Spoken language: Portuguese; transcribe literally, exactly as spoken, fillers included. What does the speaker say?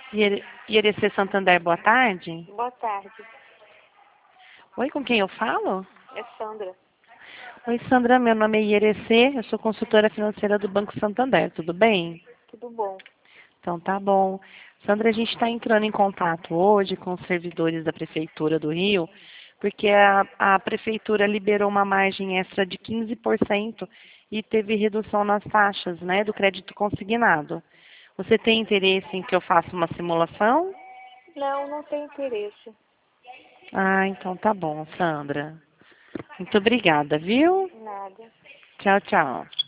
Iere- Ierecê Santander, boa tarde. Boa tarde. Oi, com quem eu falo? É Sandra. Oi, Sandra, meu nome é Ierecê, eu sou consultora financeira do Banco Santander, tudo bem? Tudo bom? Então tá bom. Sandra, a gente está entrando em contato hoje com os servidores da Prefeitura do Rio, porque a, a Prefeitura liberou uma margem extra de quinze por cento e teve redução nas taxas, né, do crédito consignado. Você tem interesse em que eu faça uma simulação? Não, não tem interesse. Ah, então tá bom, Sandra. Muito obrigada, viu? Nada. Tchau, tchau.